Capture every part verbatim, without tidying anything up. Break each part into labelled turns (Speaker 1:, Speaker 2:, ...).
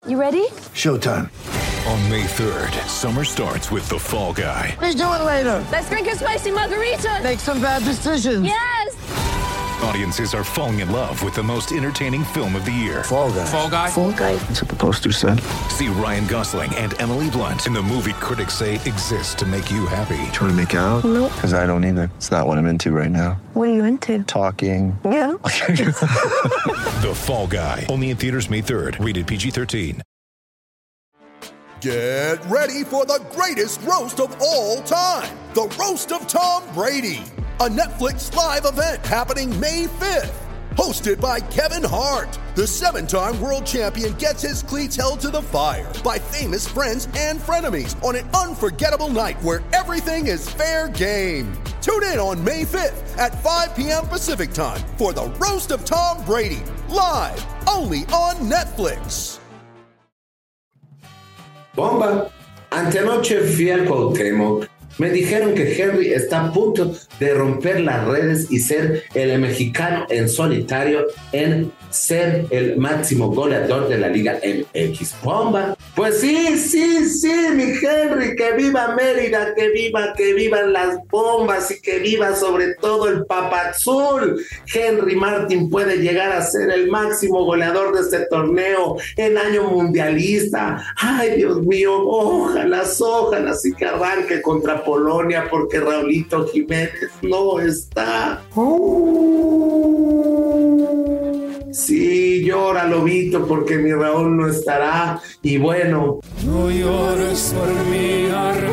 Speaker 1: You ready?
Speaker 2: Showtime.
Speaker 3: On May third, summer starts with The Fall Guy.
Speaker 1: Let's do it later. Let's drink a spicy margarita.
Speaker 2: Make some bad decisions.
Speaker 1: Yes.
Speaker 3: Audiences are falling in love with the most entertaining film of the year.
Speaker 2: Fall Guy.
Speaker 3: Fall Guy.
Speaker 1: Fall Guy.
Speaker 2: That's what the poster said.
Speaker 3: See Ryan Gosling and Emily Blunt in the movie critics say exists to make you happy.
Speaker 2: Trying to make it out?
Speaker 1: Nope.
Speaker 2: Because I don't either. It's not what I'm into right now.
Speaker 1: What are you into?
Speaker 2: Talking.
Speaker 1: Yeah.
Speaker 3: The Fall Guy. Only in theaters May third. Rated P G thirteen.
Speaker 4: Get ready for the greatest roast of all time. The Roast of Tom Brady. A Netflix live event happening May fifth. Hosted by Kevin Hart. The seven-time world champion gets his cleats held to the fire by famous friends and frenemies on an unforgettable night where everything is fair game. Tune in on May fifth at five p.m. Pacific time for the Roast of Tom Brady. Live only on Netflix.
Speaker 5: Bomba. Antenoche fui al Cuauhtémoc. Me dijeron que Henry está a punto de romper las redes y ser el mexicano en solitario en ser el máximo goleador de la Liga M X. Bomba. Pues sí, sí, sí, mi Henry, que viva Mérida, que viva, que vivan las bombas y que viva sobre todo el Papazul. Henry Martin puede llegar a ser el máximo goleador de este torneo en año mundialista. Ay, Dios mío, ojalá, ojalá sí que arranque contra Polonia porque Raulito Jiménez no está. Sí, llora, Lobito, porque mi Raúl no estará. Y bueno,
Speaker 6: no llores por mi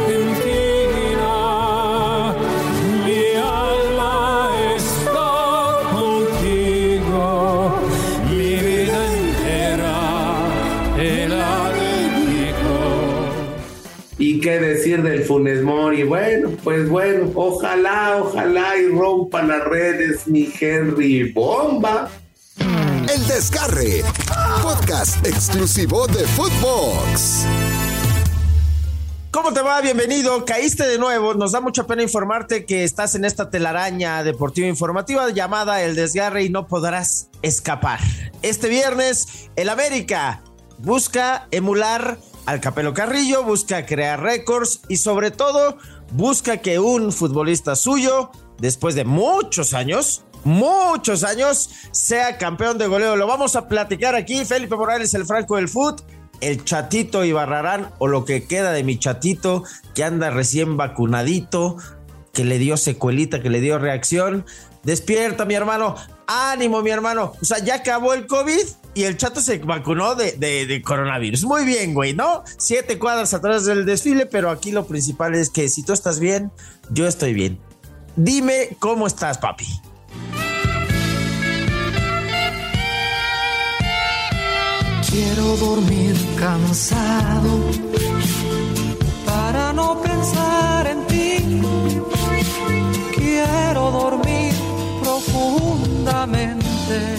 Speaker 6: Argentina, mi alma está contigo, mi vida entera te la dedico.
Speaker 5: ¿Y qué decir del Funes Mori? Bueno, pues bueno, ojalá, ojalá y rompa las redes mi Henry. Bomba.
Speaker 7: El Desgarre, podcast exclusivo de Footbox.
Speaker 8: ¿Cómo te va? Bienvenido. Caíste de nuevo. Nos da mucha pena informarte que estás en esta telaraña deportiva informativa llamada El Desgarre y no podrás escapar. Este viernes, el América busca emular al Capelo Carrillo, busca crear récords y sobre todo busca que un futbolista suyo, después de muchos años, muchos años, sea campeón de goleo. Lo vamos a platicar aquí. Felipe Morales, el Franco del Foot, el Chatito Ibarrarán, o lo que queda de mi Chatito, que anda recién vacunadito, que le dio secuelita, que le dio reacción. Despierta, mi hermano. Ánimo, mi hermano. O sea, ya acabó el COVID y el Chato se vacunó de, de, de coronavirus. Muy bien, güey, ¿no? Siete cuadras atrás del desfile, pero aquí lo principal es que si tú estás bien, yo estoy bien. Dime cómo estás, papi.
Speaker 6: Quiero dormir cansado para no pensar en ti. Quiero dormir profundamente.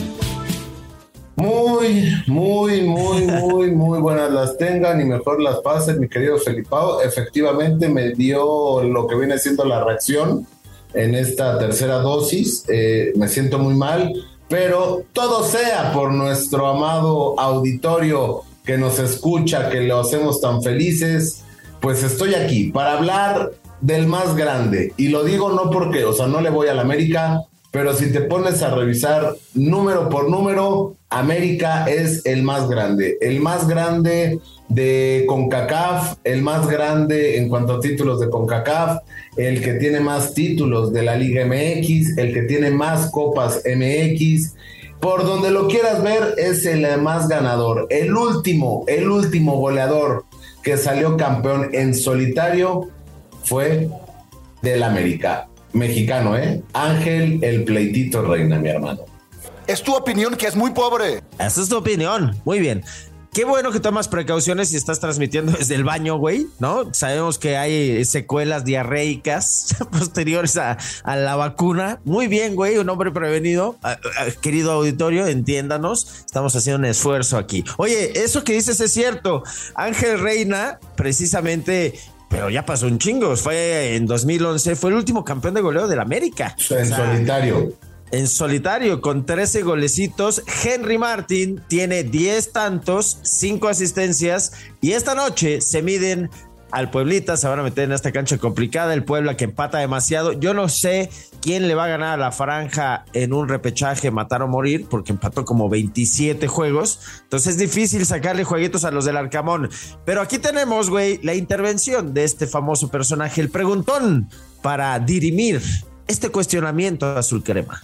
Speaker 5: Muy, muy, muy, muy, muy buenas las tengan y mejor las pasen, mi querido Felipao. Efectivamente me dio lo que viene siendo la reacción en esta tercera dosis. Eh, me siento muy mal. Pero todo sea por nuestro amado auditorio que nos escucha, que lo hacemos tan felices, pues estoy aquí para hablar del más grande. Y lo digo no porque, o sea, no le voy a la América, pero si te pones a revisar número por número, América es el más grande. El más grande de CONCACAF, el más grande en cuanto a títulos de CONCACAF, el que tiene más títulos de la Liga M X, el que tiene más copas M X, por donde lo quieras ver es el más ganador, el último, el último goleador que salió campeón en solitario fue del América, mexicano, ¿eh? Ángel el Pleitito Reina, mi hermano.
Speaker 7: Es tu opinión que es muy pobre.
Speaker 8: Esa es tu opinión, muy bien. Qué bueno que tomas precauciones y estás transmitiendo desde el baño, güey, ¿no? Sabemos que hay secuelas diarreicas posteriores a, a la vacuna. Muy bien, güey, un hombre prevenido. Uh, uh, querido auditorio, entiéndanos. Estamos haciendo un esfuerzo aquí. Oye, eso que dices es cierto. Ángel Reina, precisamente, pero ya pasó un chingo. Fue en dos mil once, fue el último campeón de goleo del América.
Speaker 5: En o sea, solitario.
Speaker 8: en solitario con trece golecitos. Henry Martin tiene diez tantos, cinco asistencias y esta noche se miden al Pueblita. Se van a meter en esta cancha complicada, el Puebla que empata demasiado. Yo no sé quién le va a ganar a la Franja en un repechaje matar o morir, porque empató como veintisiete juegos, entonces es difícil sacarle jueguitos a los del Arcamón. Pero aquí tenemos, güey, la intervención de este famoso personaje, el preguntón, para dirimir este cuestionamiento azul crema.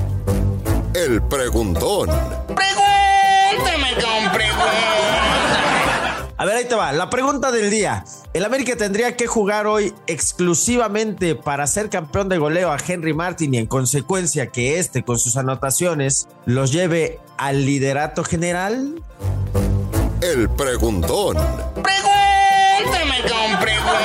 Speaker 7: El preguntón.
Speaker 9: Pregúntame con preguntas.
Speaker 8: A ver, ahí te va. La pregunta del día. ¿El América tendría que jugar hoy exclusivamente para ser campeón de goleo a Henry Martin y en consecuencia que este con sus anotaciones los lleve al liderato general?
Speaker 7: El preguntón.
Speaker 9: Pregúntame con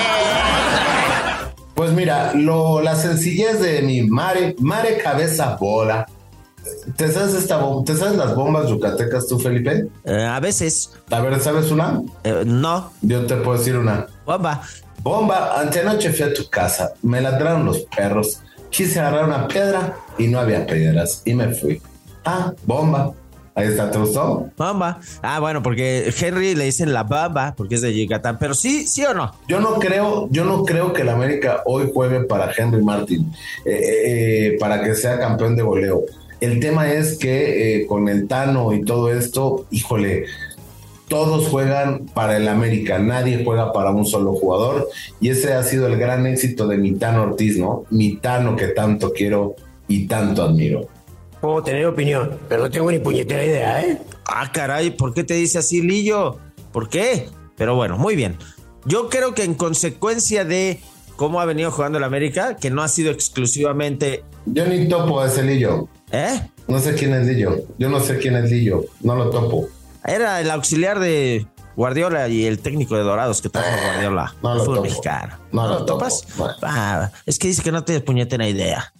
Speaker 9: preguntas.
Speaker 5: Pues mira, lo, la sencillez de mi mare, mare cabeza bola. ¿Te sabes, esta, ¿Te sabes las bombas yucatecas tú, Felipe?
Speaker 8: Eh, a veces.
Speaker 5: A ver, ¿sabes una?
Speaker 8: Eh, no.
Speaker 5: Yo te puedo decir una.
Speaker 8: Bomba.
Speaker 5: Bomba, antenoche fui a tu casa, me ladraron los perros, quise agarrar una piedra y no había piedras y me fui. Ah, bomba. Ahí está, ¿te gustó?
Speaker 8: Bomba. Ah, bueno, porque Henry le dicen la bomba porque es de Yucatán, pero sí, sí o no.
Speaker 5: Yo no creo, yo no creo que el América hoy juegue para Henry Martin, eh, eh, para que sea campeón de goleo. El tema es que eh, con el Tano y todo esto, híjole, todos juegan para el América, nadie juega para un solo jugador, y ese ha sido el gran éxito de mi Tano Ortiz, ¿no? Mi Tano que tanto quiero y tanto admiro.
Speaker 10: Puedo tener opinión, pero no tengo ni puñetera idea, ¿eh?
Speaker 8: Ah, caray, ¿por qué te dice así, Lillo? ¿Por qué? Pero bueno, muy bien. Yo creo que en consecuencia de cómo ha venido jugando el América, que no ha sido exclusivamente...
Speaker 5: Yo ni topo a ese Lillo.
Speaker 8: ¿Eh?
Speaker 5: No sé quién es Lillo. Yo no sé quién es Lillo. No lo topo.
Speaker 8: Era el auxiliar de Guardiola y el técnico de Dorados que trajo eh, Guardiola.
Speaker 5: No lo
Speaker 8: Fue
Speaker 5: topo.
Speaker 8: mexicano.
Speaker 5: No,
Speaker 8: ¿No
Speaker 5: lo
Speaker 8: lo
Speaker 5: topo.
Speaker 8: topas?
Speaker 5: Bueno.
Speaker 8: Ah, es que dice que no te puñetera idea.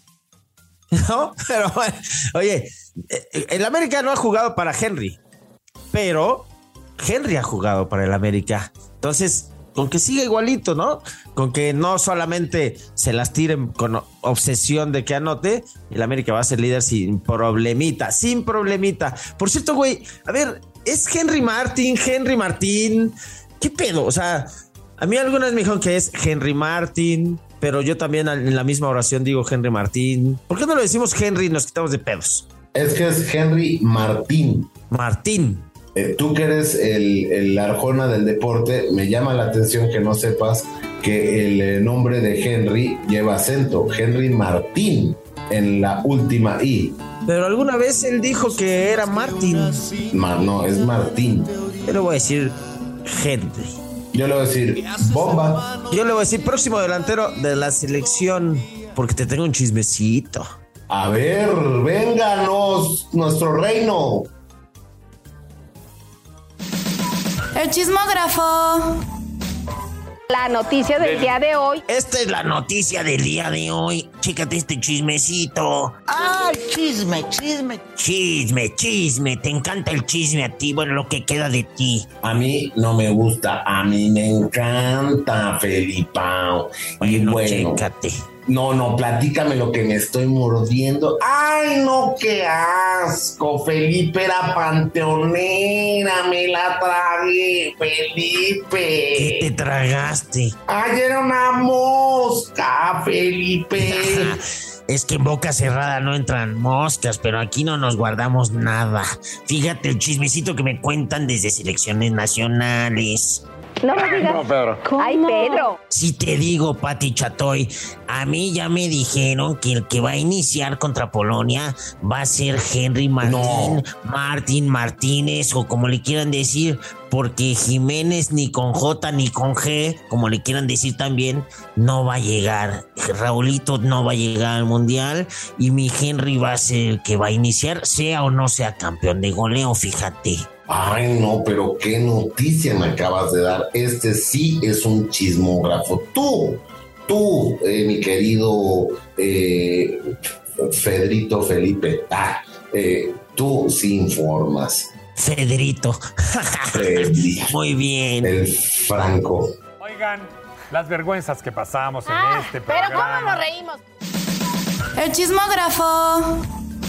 Speaker 8: ¿No? Pero bueno, oye, el América no ha jugado para Henry, pero Henry ha jugado para el América. Entonces, con que siga igualito, ¿no? Con que no solamente se las tiren con obsesión de que anote, el América va a ser líder sin problemita, sin problemita. Por cierto, güey, a ver, ¿es Henry Martin, Henry Martín? ¿Qué pedo? O sea, a mí algunas me dijeron que es Henry Martin, pero yo también en la misma oración digo Henry Martín. ¿Por qué no lo decimos Henry y nos quitamos de pedos?
Speaker 5: Es que es Henry Martín.
Speaker 8: Martín.
Speaker 5: Eh, tú que eres el, el Arjona del deporte, me llama la atención que no sepas que el eh, nombre de Henry lleva acento. Henry Martín en la última I.
Speaker 8: Pero alguna vez él dijo que era Martín.
Speaker 5: Ma, no, es Martín.
Speaker 8: Yo le voy a decir Henry.
Speaker 5: Yo le voy a decir bomba.
Speaker 8: Yo le voy a decir próximo delantero de la selección, porque te tengo un chismecito.
Speaker 5: A ver, vénganos, nuestro reino.
Speaker 11: El chismógrafo.
Speaker 1: La noticia del día de hoy.
Speaker 8: Esta es la noticia del día de hoy. Chécate este chismecito.
Speaker 9: ¡Ay, chisme, chisme!
Speaker 8: Chisme, chisme. Te encanta el chisme a ti. Bueno, lo que queda de ti.
Speaker 5: A mí no me gusta, a mí me encanta, Felipao.
Speaker 8: Bueno,
Speaker 5: Y bueno,
Speaker 8: chécate.
Speaker 5: No, no, platícame lo que me estoy mordiendo. ¡Ay, no, qué asco! Felipe era panteonera, me la tragué, Felipe.
Speaker 8: ¿Qué te tragaste?
Speaker 5: ¡Ay, era una mosca, Felipe!
Speaker 8: Es que en boca cerrada no entran moscas, pero aquí no nos guardamos nada. Fíjate el chismecito que me cuentan desde selecciones nacionales.
Speaker 1: No me digas.
Speaker 2: No, Pedro.
Speaker 1: Ay, Pedro.
Speaker 8: Si te digo, Pati Chatoy, a mí ya me dijeron que el que va a iniciar contra Polonia va a ser Henry Martín,
Speaker 5: No.
Speaker 8: Martín Martínez, o como le quieran decir, porque Jiménez ni con J ni con G, como le quieran decir también, no va a llegar. Raulito no va a llegar al Mundial y mi Henry va a ser el que va a iniciar, sea o no sea campeón de goleo, fíjate.
Speaker 5: Ay, no, pero qué noticia me acabas de dar. Este sí es un chismógrafo. Tú, tú, eh, mi querido eh, Fedrito Felipe, ah, eh, tú sí informas.
Speaker 8: Fedrito.
Speaker 5: Fedrito.
Speaker 8: Muy bien.
Speaker 5: El Franco.
Speaker 12: Oigan, las vergüenzas que pasamos en
Speaker 1: Ah,
Speaker 12: este
Speaker 1: pero
Speaker 12: programa.
Speaker 1: ¿cómo nos reímos?
Speaker 11: El chismógrafo.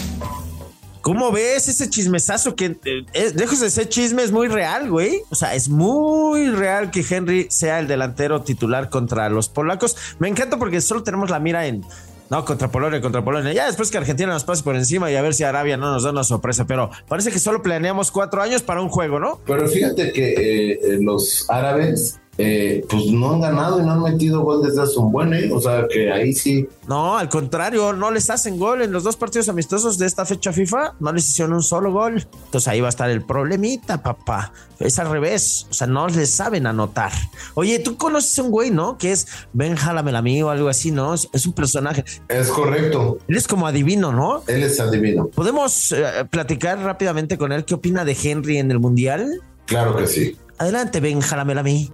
Speaker 8: ¿Cómo ves ese chismesazo que, eh, es, lejos de ser chisme, es muy real, güey? O sea, es muy real que Henry sea el delantero titular contra los polacos. Me encanta porque solo tenemos la mira en... No, contra Polonia, contra Polonia. Ya después que Argentina nos pase por encima y a ver si Arabia no nos da una sorpresa. Pero parece que solo planeamos cuatro años para un juego, ¿no?
Speaker 5: Pero fíjate que eh, los árabes... Eh, pues no han ganado y no han metido gol desde hace un buen, ¿eh? O sea que ahí sí.
Speaker 8: No, al contrario, no les hacen gol en los dos partidos amistosos de esta fecha FIFA, no les hicieron un solo gol. Entonces ahí va a estar el problemita, papá. Es al revés, o sea, no les saben anotar. Oye, tú conoces a un güey, ¿no? Que es Ben Jalamelami o algo así, ¿no? Es, es un personaje.
Speaker 5: Es correcto.
Speaker 8: Él es como adivino, ¿no?
Speaker 5: Él es adivino.
Speaker 8: ¿Podemos eh, platicar rápidamente con él qué opina de Henry en el Mundial?
Speaker 5: Claro que sí.
Speaker 8: Adelante, Ben Jalamelami.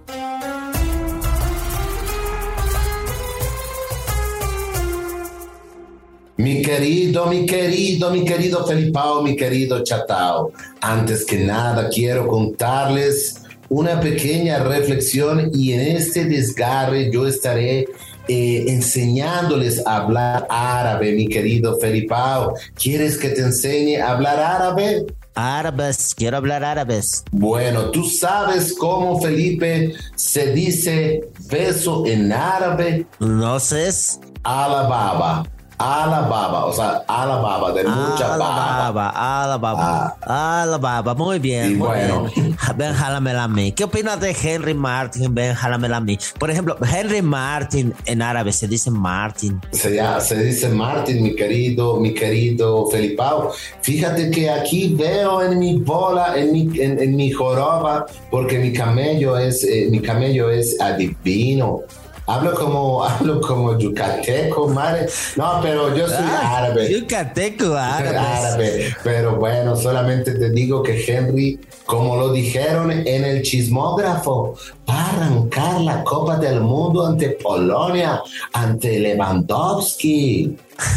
Speaker 5: Mi querido, mi querido, mi querido Felipao, mi querido Chatao. Antes que nada quiero contarles una pequeña reflexión y en este desgarre yo estaré eh, enseñándoles a hablar árabe, mi querido Felipao. ¿Quieres que te enseñe a hablar árabe?
Speaker 8: Árabes, quiero hablar árabes.
Speaker 5: Bueno, ¿tú sabes cómo, Felipe, se dice beso en árabe?
Speaker 8: No sé.
Speaker 5: Alababa. Alababa, o sea, alababa, de mucha baba.
Speaker 8: Alababa, alababa, ah. alababa, muy bien,
Speaker 5: y
Speaker 8: muy
Speaker 5: bueno.
Speaker 8: bien. Ben Jalamelami, ¿qué opinas de Henry Martin, Ben Jalamelami? Por ejemplo, Henry Martin en árabe se dice Martin.
Speaker 5: Se, ya, se dice Martin, mi querido, mi querido Felipao. Fíjate que aquí veo en mi bola, en mi, en, en mi joroba, porque mi camello es, eh, mi camello es adivino. Hablo como, hablo como yucateco, madre. No, pero yo soy ah, árabe.
Speaker 8: Yucateco, árabe.
Speaker 5: árabe. Pero bueno, solamente te digo que Henry, como lo dijeron en el chismógrafo, va a arrancar la Copa del Mundo ante Polonia, ante Lewandowski.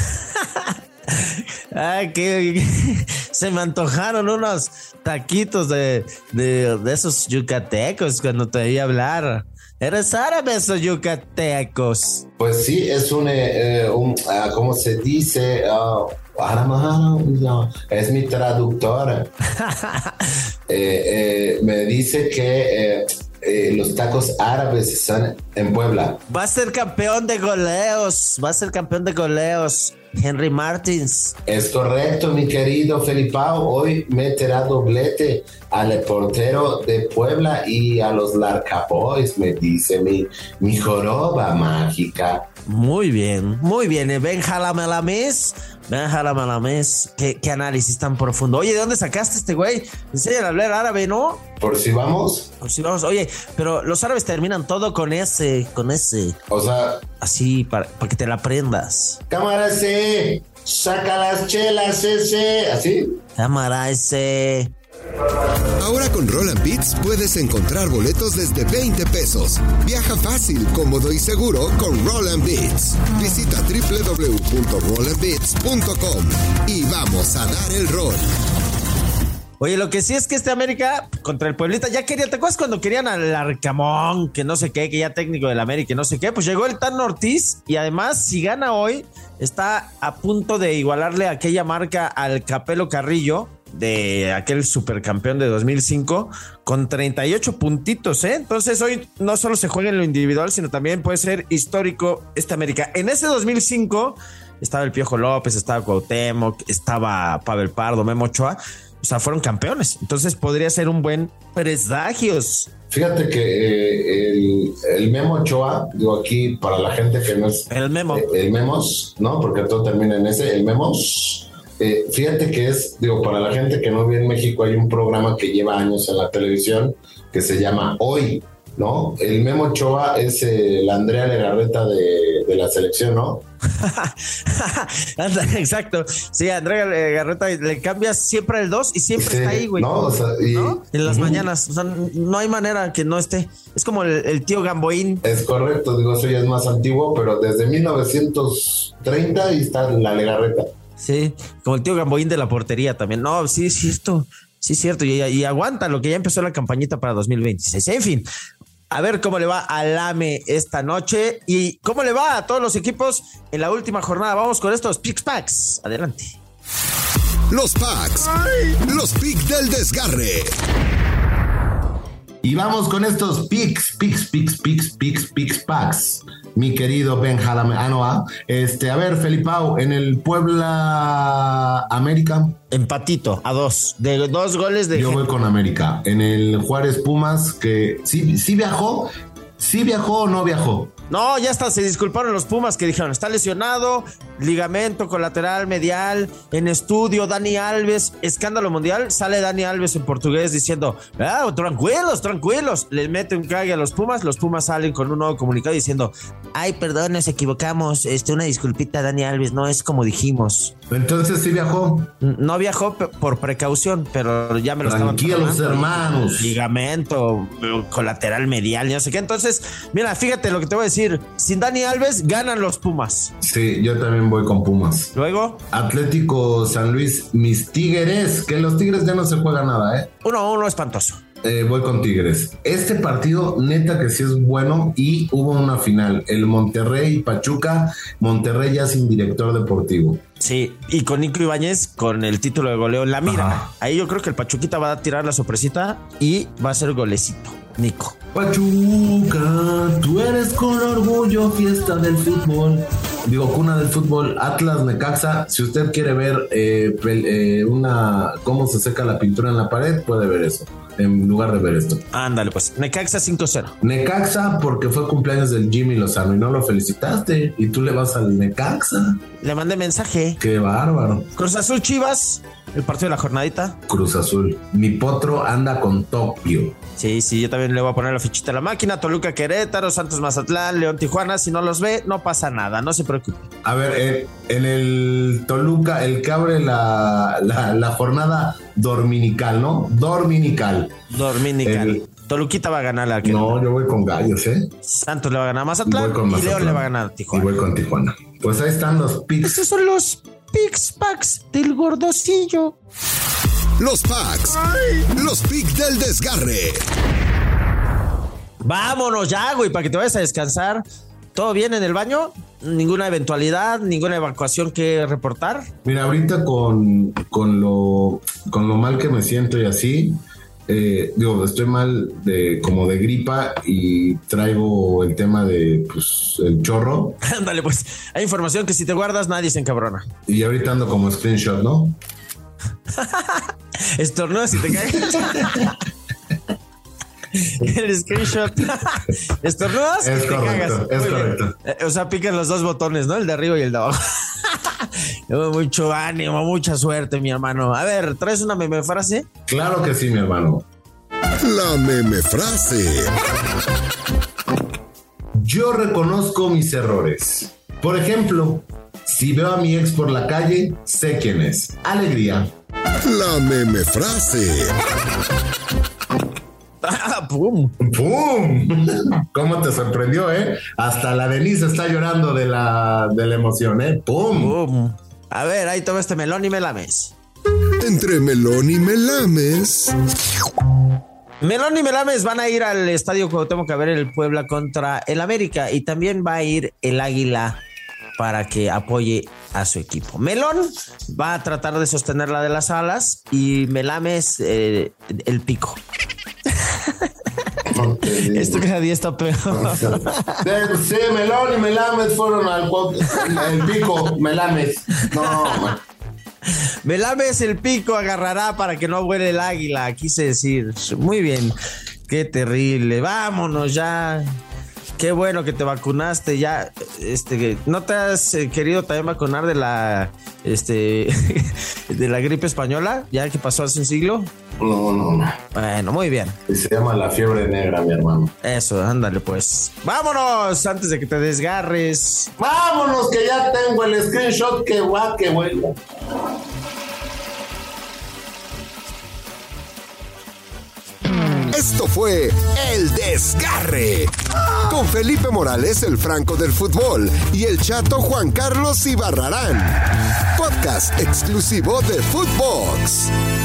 Speaker 8: Ay, que se me antojaron unos taquitos de, de, de esos yucatecos cuando te oí hablar. ¿Eres árabe o yucatecos?
Speaker 5: Pues sí, es un, eh, un uh, ¿cómo se dice? Uh, no, es mi traductora. eh, eh, me dice que eh, eh, los tacos árabes están en Puebla.
Speaker 8: Va a ser campeón de goleos, va a ser campeón de goleos. Henry Martins.
Speaker 5: Es correcto, mi querido Felipao. Hoy meterá doblete al portero de Puebla y a los Larcaboys, me dice mi, mi joroba mágica.
Speaker 8: Muy bien, muy bien. Ben Jalamelami, Ben Jalamelami. ¿Qué, qué análisis tan profundo. Oye, ¿de dónde sacaste este güey? Enseñan a hablar árabe, ¿no?
Speaker 5: Por si vamos.
Speaker 8: Por si vamos. Oye, pero los árabes terminan todo con ese, con ese.
Speaker 5: O sea.
Speaker 8: Así, para, para que te la aprendas.
Speaker 5: Cámara ese, saca las chelas ese. ¿Así?
Speaker 8: Cámara ese.
Speaker 7: Ahora con Roll and Beats puedes encontrar boletos desde veinte pesos. Viaja fácil, cómodo y seguro con Roll and Beats. Visita doble u doble u doble u punto roll and beats punto com y vamos a dar el rol.
Speaker 8: Oye, lo que sí es que este América contra el Pueblita ya quería, ¿te acuerdas cuando querían al Arcamón, que no sé qué, que ya técnico del América, que no sé qué? Pues llegó el Tan Ortiz y además si gana hoy está a punto de igualarle aquella marca al Capelo Carrillo de aquel supercampeón de dos mil cinco con treinta y ocho puntitos, ¿eh? Entonces hoy no solo se juega en lo individual, sino también puede ser histórico este América. En ese dos mil cinco estaba el Piojo López, estaba Cuauhtémoc, estaba Pavel Pardo, Memo Ochoa. O sea, fueron campeones. Entonces podría ser un buen presagios.
Speaker 5: Fíjate que eh, el, el Memo Ochoa, digo aquí para la gente que no es...
Speaker 8: El Memo.
Speaker 5: Eh, el Memos, ¿no? Porque todo termina en ese. El Memos. Eh, fíjate que es, digo, para la gente que no vive en México, hay un programa que lleva años en la televisión que se llama Hoy, ¿no? El Memo Ochoa es eh, la Andrea Legarreta de, de la selección, ¿no?
Speaker 8: Exacto. Sí, Andrea Legarreta le cambias siempre el dos y siempre sí, está ahí, güey.
Speaker 5: No, o sea, y,
Speaker 8: ¿no? En las uh-huh. mañanas. O sea, no hay manera que no esté. Es como el, el tío Gamboín.
Speaker 5: Es correcto, digo, eso ya es más antiguo, pero desde mil novecientos treinta y está la Legarreta.
Speaker 8: Sí, como el tío Gamboín de la portería también. No, sí, sí, esto. Sí, es cierto. Y, y aguanta lo que ya empezó la campañita para dos mil veintiséis. En fin. A ver cómo le va al A M E esta noche y cómo le va a todos los equipos en la última jornada. Vamos con estos Picks Packs. Adelante.
Speaker 7: los packs, los picks del desgarre.
Speaker 5: Y vamos con estos picks, picks, picks, picks, picks, picks, packs. Mi querido Ben Jalame, ah, no, ah. Este, a ver, Felipao, en el Puebla América.
Speaker 8: Empatito, a dos. De dos goles de.
Speaker 5: Yo voy con América. En el Juárez Pumas, que sí, sí viajó, sí viajó o no viajó.
Speaker 8: No, ya hasta se disculparon los Pumas que dijeron, está lesionado, ligamento colateral medial, en estudio, Dani Alves, escándalo mundial, sale Dani Alves en portugués diciendo, ah, tranquilos, tranquilos, le mete un cague a los Pumas, los Pumas salen con un nuevo comunicado diciendo, ay, perdón, nos equivocamos, este, una disculpita, Dani Alves, no es como dijimos.
Speaker 5: Entonces sí viajó.
Speaker 8: No viajó p- por precaución, pero ya me lo estaban
Speaker 5: Tranquilos, hermanos.
Speaker 8: Ligamento colateral medial, no sé qué. Entonces, mira, fíjate lo que te voy a decir. Sin Dani Alves, ganan los Pumas.
Speaker 5: Sí, yo también voy con Pumas.
Speaker 8: Luego,
Speaker 5: Atlético San Luis, mis Tigres, que los Tigres ya no se juega nada, ¿eh?
Speaker 8: Uno a uno espantoso.
Speaker 5: Eh, voy con Tigres. Este partido, neta que sí es bueno y hubo una final. El Monterrey Pachuca, Monterrey ya sin director deportivo.
Speaker 8: Sí, y con Nico Ibáñez con el título de goleo en la mira. Ajá. Ahí yo creo que el Pachuquita va a tirar la sorpresita y va a ser golecito, Nico.
Speaker 5: Pachuca, tú eres con orgullo fiesta del fútbol. Digo, cuna del fútbol. Atlas Necaxa, si usted quiere ver eh, eh, una cómo se seca la pintura en la pared, puede ver eso en lugar de ver esto.
Speaker 8: Ándale pues, Necaxa cinco cero.
Speaker 5: Necaxa porque fue cumpleaños del Jimmy Lozano y no lo felicitaste y tú le vas al Necaxa.
Speaker 8: Le mandé mensaje.
Speaker 5: Qué bárbaro.
Speaker 8: Cruz Azul Chivas, el partido de la jornadita.
Speaker 5: Cruz Azul. Mi potro anda con Tokio.
Speaker 8: Sí, sí, yo también le voy a poner la fichita a la máquina. Toluca Querétaro, Santos Mazatlán, León Tijuana. Si no los ve, no pasa nada, no se preocupe.
Speaker 5: A ver, en, en el Toluca, el que abre la, la, la jornada dominical, ¿no? Dominical.
Speaker 8: Dominical. El, Toluquita va a ganar la que
Speaker 5: no, yo voy con Gallos, ¿eh?
Speaker 8: Santos le va a ganar a Mazatlán, voy con Mazatlán y León le va a ganar a Tijuana.
Speaker 5: Y voy con Tijuana. Pues ahí están los picks.
Speaker 8: Estos son los picks packs del gordocillo.
Speaker 7: Los packs. Los picks del desgarre.
Speaker 8: Vámonos ya, güey, para que te vayas a descansar. ¿Todo bien en el baño? ¿Ninguna eventualidad? ¿Ninguna evacuación que reportar?
Speaker 5: Mira, ahorita con, con, lo, con lo mal que me siento y así, eh, digo, estoy mal de como de gripa y traigo el tema de, pues, el chorro.
Speaker 8: Ándale, pues, hay información que si te guardas nadie se encabrona.
Speaker 5: Y ahorita ando como screenshot, ¿no?
Speaker 8: Estornudas y te caes. El screenshot. Estornudas
Speaker 5: es
Speaker 8: y te
Speaker 5: correcto,
Speaker 8: cagas.
Speaker 5: Es
Speaker 8: Muy
Speaker 5: correcto.
Speaker 8: Bien. O sea, pican los dos botones, ¿no? El de arriba y el de abajo. Mucho ánimo, mucha suerte, mi hermano. A ver, ¿traes una meme frase?
Speaker 5: Claro que sí, mi hermano.
Speaker 7: La meme frase.
Speaker 5: Yo reconozco mis errores. Por ejemplo, si veo a mi ex por la calle, sé quién es. Alegría.
Speaker 7: La meme frase.
Speaker 8: Ah, ¡pum!
Speaker 5: ¡Pum! ¿Cómo te sorprendió, eh? Hasta la Denise está llorando de la, de la emoción, ¿eh? ¡Pum!
Speaker 8: ¡Pum! A ver, ahí toma este melón y me lames.
Speaker 7: Entre melón y melames.
Speaker 8: Melón y Melames van a ir al estadio Cuauhtémoc a ver el Puebla contra el América y también va a ir el Águila para que apoye a su equipo. Melón va a tratar de sostener la de las alas y Melames eh, el pico. Esto cada día está peor.
Speaker 5: Sí, Melón y Melames fueron al el pico, Melames. No, man.
Speaker 8: Melames el pico agarrará para que no vuele el águila, quise decir. Muy bien, qué terrible. Vámonos ya. Qué bueno que te vacunaste ya. Este, ¿no te has eh, querido también vacunar de la este de la gripe española? Ya que pasó hace un siglo.
Speaker 5: No, no, no.
Speaker 8: Bueno, muy bien.
Speaker 5: Se llama la fiebre negra, mi hermano.
Speaker 8: Eso, ándale pues. Vámonos antes de que te desgarres.
Speaker 5: Vámonos que ya tengo el screenshot que guau, que bueno.
Speaker 7: Esto fue El Desgarre con Felipe Morales, el Franco del fútbol, y el Chato Juan Carlos Ibarrarán. Podcast exclusivo de Footbox.